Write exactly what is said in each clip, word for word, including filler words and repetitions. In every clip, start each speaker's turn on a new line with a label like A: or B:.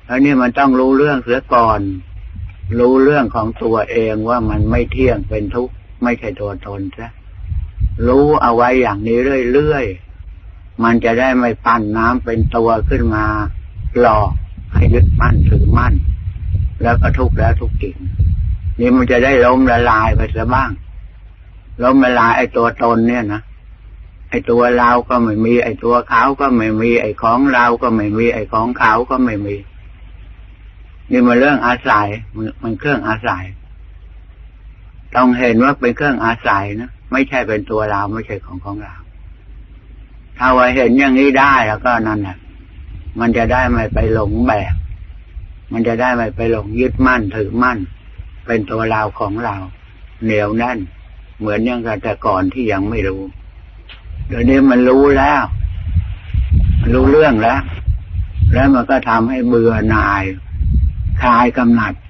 A: แล้วนี่มันต้องรู้เรื่องเสียก่อนรู้เรื่องของตัวเองว่ามันไม่เที่ยงเป็นทุกข์ไม่ใช่ตัวตนซะรู้เอาไว้อย่างนี้เรื่อยๆมันจะได้ไม่ปั้นน้ำเป็นตัวขึ้นมาหลอกให้ยึดมั่นถือมั่นแล้วก็ทุกข์แล้วทุกข์จริงนี่มันจะได้ล้มละลายไปซะบ้างล้มละลายไอ้ตัวตนเนี่ยนะไอ้ตัวเราก็ไม่มีไอ้ตัวเขาก็ไม่มีไอ้ของเราก็ไม่มีไอ้ของเขาก็ไม่มีนี่มันเรื่องอาศัยมันเครื่องอาศัยต้องเห็นว่าเป็นเครื่องอาศัยนะไม่ใช่เป็นตัวเราไม่ใช่ของของเราถ้าว่าเห็นอย่างนี้ได้แล้วก็นั่นแหละมันจะได้ไม่ไปหลงแบบมันจะได้ไม่ไปหลงยึดมั่นถือมั่นเป็นตัวเราของเราเหนียวแน่นเหมือนอย่างแต่ก่อนที่ยังไม่รู้เดี๋ยวนี้มันรู้แล้วมันรู้เรื่องแล้วแล้วมันก็ทำให้เบื่อหน่ายคลายกำหนัด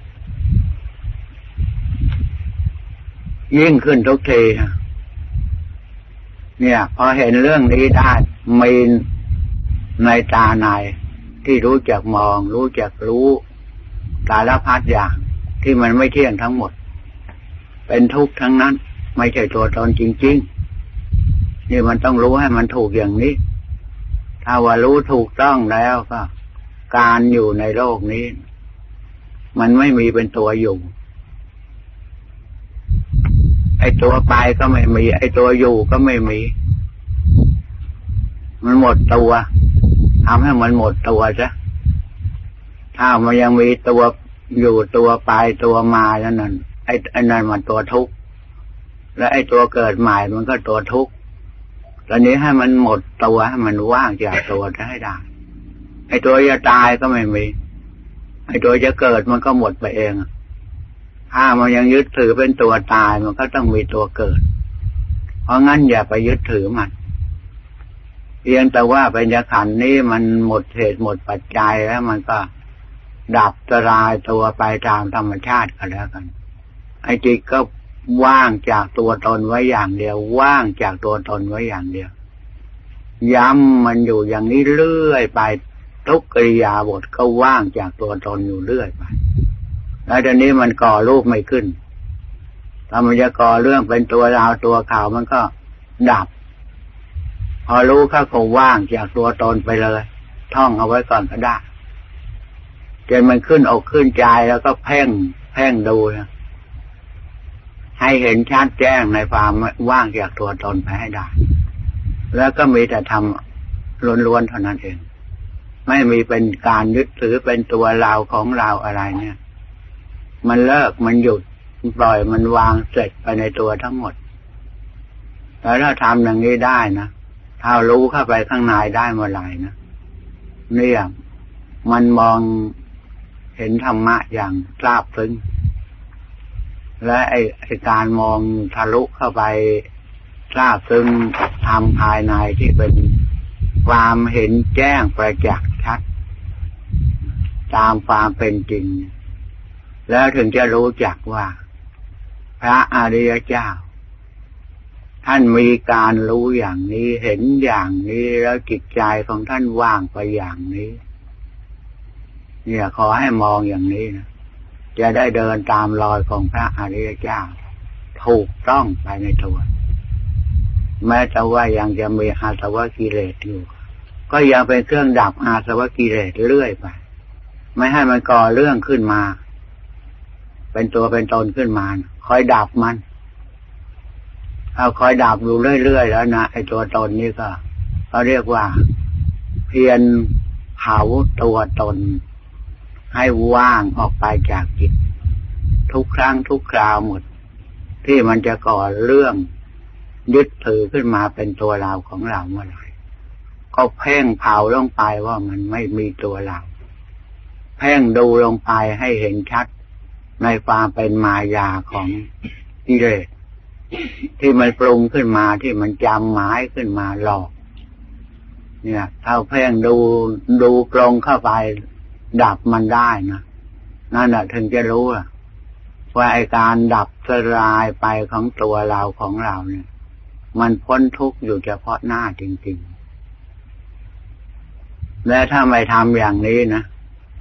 A: ยิ่งขึ้นทุกทีเนี่ยพอเห็นเรื่องนี้ได้มีในตาในที่รู้จักมองรู้จักรู้สารพัดอย่างที่มันไม่เที่ยงทั้งหมดเป็นทุกข์ทั้งนั้นไม่ใช่ตัวตนจริงๆนี่มันต้องรู้ให้มันถูกอย่างนี้ถ้าว่ารู้ถูกต้องแล้วก็การอยู่ในโลกนี้มันไม่มีเป็นตัวอยู่ไอ้ตัวไปก็ไม่มีไอ้ตัวอยู่ก็ไม่มีมันหมดตัวทำให้มันหมดตัวซะถ้ามันยังมีตัวอยู่ตัวไปตัวมาแล้วนั่นไอ้ไอ้นั่นมันตัวทุกข์และไอ้ตัวเกิดใหม่มันก็ตัวทุกข์ตอนนี้ให้มันหมดตัวให้มันว่างจากตัวจะให้ได้ไอ้ตัวจะตายก็ไม่มีไอ้ตัวจะเกิดมันก็หมดไปเองถ้ามันยังยึดถือเป็นตัวตายมันก็ต้องมีตัวเกิดเพราะงั้นอย่าไปยึดถือมันเพียงแต่ว่าปัญญาขันธ์นี้มันหมดเหตุหมดปัจจัยแล้วมันก็ดับสลายตัวไปตามธรรมชาติก็แล้วกันไอ้จิตก็ว่างจากตัวตนไว้อย่างเดียวว่างจากตัวตนไว้อย่างเดียวย้ำมันอยู่อย่างนี้เรื่อยไปทุกกิริยาบทก็ว่างจากตัวตนอยู่เรื่อยไปแล้วตอนนี้มันก่อรูปไม่ขึ้นถ้ามันจะก่อเรื่องเป็นตัวเราตัวเขามันก็ดับพอรู้เข้าก็ว่างจากตัวตนไปเลยท่องเอาไว้ก่อนก็ได้จนมันขึ้นอกขึ้นใจแล้วก็เพ่งเพ่งดูนะให้เห็นชัดแจ้งในความว่างจากตัวตนไปให้ได้แล้วก็มีแต่ทำล้วนๆเท่านั้นเองไม่มีเป็นการยึดถือเป็นตัวเราของเราอะไรเนี่ยมันเลิกมันหยุดปล่อยมันวางเสร็จไปในตัวทั้งหมดแล้วถ้าทำอย่างนี้ได้นะถ้ารู้เข้าไปข้างในได้เมื่อไหร่นะเนี่ยมันมองเห็นธรรมะอย่างทราบซึ้งและไอ้ไอ้การมองทะลุเข้าไปทราบซึ้งทำภายในที่เป็นความเห็นแจ้งประจักษ์ชัดตามความเป็นจริงแล้วถึงจะรู้จักว่าพระอริยเจ้าท่านมีการรู้อย่างนี้เห็นอย่างนี้แล้วจิตใจของท่านว่างไปอย่างนี้เนี่ยขอให้มองอย่างนี้นะจะได้เดินตามรอยของพระอริยเจ้าถูกต้องไปในตัวแม้แต่ว่ายังจะมีอาสวะกิเลสอยู่ก็ยังเป็นเครื่องดับอาสวะกิเลสเรื่อยไปไม่ให้มันก่อเรื่องขึ้นมาเป็นตัวเป็นตนขึ้นมาคอยดับมันเอาคอยดับอยู่เรื่อยๆแล้วนะไอ้ตัวตนนี่ก็เขาเรียกว่าเพียรเผาตัวตนให้ว่างออกไปจากจิตทุกครั้งทุกคราวหมดที่มันจะก่อเรื่องยึดถือขึ้นมาเป็นตัวเราของเราเมื่อไหร่ก็เพ่งเผาลงไปว่ามันไม่มีตัวเราเพ่งดูลงไปให้เห็นชัดในความเป็นมายาของกิเลสที่มันปรุงขึ้นมาที่มันจำหมายขึ้นมาหลอกเนี่ยถ้าเพ่งดูดูกลงเข้าไปดับมันได้นะนั่นแหละถึงจะรู้ว่าไอ้การดับสลายไปของตัวเราของเราเนี่ยมันพ้นทุกข์อยู่เฉพาะหน้าจริงๆและถ้าไม่ทำอย่างนี้นะ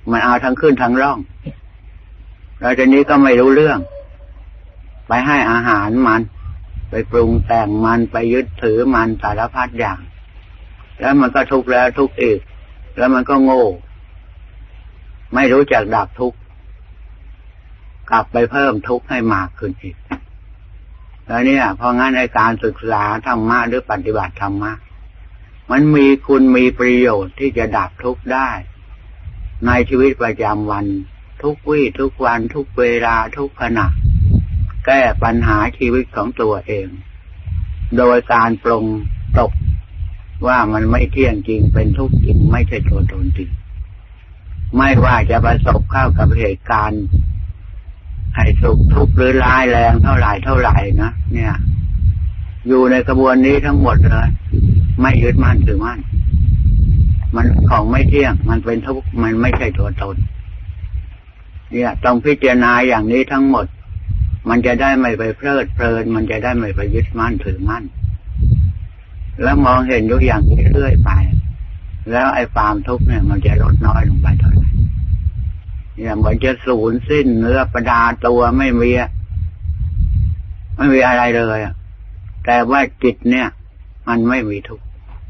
A: มันเอาทั้งขึ้นทั้งร่องแล้วทีนี้ก็ไม่รู้เรื่องไปให้อาหารมันไปปรุงแต่งมันไปยึดถือมันสารพัดอย่างแล้วมันก็ทุกข์แล้วทุกข์อีกแล้วมันก็โง่ไม่รู้จักดับทุกข์กลับไปเพิ่มทุกข์ให้มากขึ้นอีกแล้วเนี่ยเพราะงั้นในการศึกษาธรรมะหรือปฏิบัติธรรมะมันมีคุณมีประโยชน์ที่จะดับทุกข์ได้ในชีวิตประจำวันทุกวี่ทุกวันทุกเวลาทุกขณะแก้ปัญหาชีวิตของตัวเองโดยการปรงตกว่ามันไม่เที่ยงจริงเป็นทุกข์จริงไม่ใช่ตัวตนจริงไม่ว่าจะประสบเข้ากับเหตุการณ์ให้สุขทุกข์หรือร้ายแรงเท่าไหร่เท่าไหร่นะเนี่ยอยู่ในกระบวนนี้ทั้งหมดเลยไม่ยึดมั่นถือมั่นมันของไม่เที่ยงมันเป็นทุกข์มันไม่ใช่ตัวตนเนี่ยต้องพิจารณาอย่างนี้ทั้งหมดมันจะได้ไม่ไปเพลิดเพลินมันจะได้ไม่ไปยึดมั่นถือมั่นแล้วมองเห็นอยู่อย่างนี้เรื่อยไปแล้วไอ้ความทุกข์เนี่ยมันจะลดน้อยลงไปเท่าไหร่เนี่ยเหมือนจะสูญสิ้นเนื้อประดาตัวไม่มีไม่มีอะไรเลยแต่ว่าจิตเนี่ยมันไม่มีทุกข์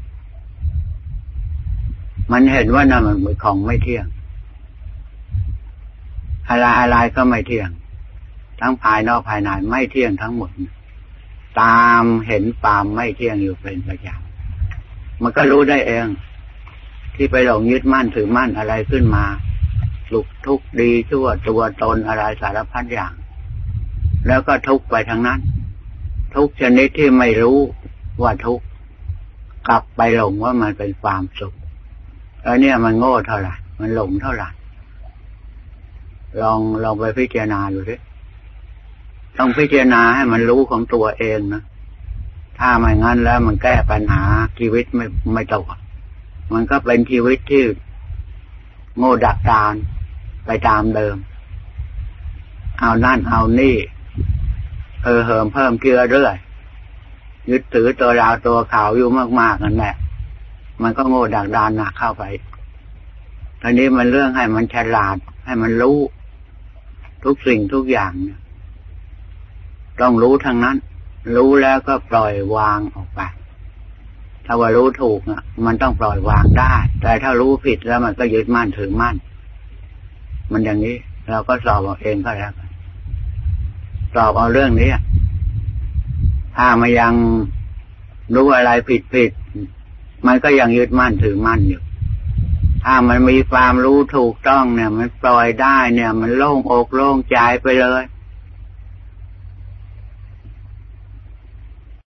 A: มันเห็นว่านั่นมันเป็นของไม่เที่ยงอะไรอะไรก็ไม่เที่ยงทั้งภายนอกภายในไม่เที่ยงทั้งหมดตามเห็นความไม่เที่ยงอยู่เป็นประจำมันก็รู้ได้เองที่ไปหลงยึดมั่นถือมั่นอะไรขึ้นมาสุขทุกข์ดีชั่วตัวตนอะไรสารพัดอย่างแล้วก็ทุกข์ไปทั้งนั้นทุกชนิดที่ไม่รู้ว่าทุกข์กลับไปหลงว่ามันเป็นความสุขแล้วเนี่ยมันโง่เท่าไหร่มันหลงเท่าไหร่ลองลองไปพิจารณาดูดิต้องพิจารณาให้มันรู้ของตัวเองนะถ้าไม่งั้นแล้วมันแก้ปัญหาชีวิตไม่ไม่ตกมันก็เป็นชีวิตที่โง่ดักดานไปตามเดิมเอานั่นเอานี่เออเหิมเพิ่มเกลือเรื่อยยึดถือตัวเราตัวเขาอยู่มากๆนั่นแหละมันก็โง่ดักดานหนักเข้าไปทีนี้มันเรื่องให้มันฉลาดให้มันรู้ทุกสิ่งทุกอย่างเนี่ยต้องรู้ทั้งนั้นรู้แล้วก็ปล่อยวางออกไปถ้าว่ารู้ถูกอ่ะมันต้องปล่อยวางได้แต่ถ้ารู้ผิดแล้วมันก็ยึดมั่นถือมั่นมันอย่างนี้เราก็สอบเอาเองก็แล้วกันสอบเอาเรื่องนี้ถ้ามันยังรู้อะไรผิดผิดมันก็ยังยึดมั่นถือมั่นอยู่ถ้ามันมีความรู้ถูกต้องเนี่ยมันปล่อยได้เนี่ยมันโล่งอกโล่งใจไปเลย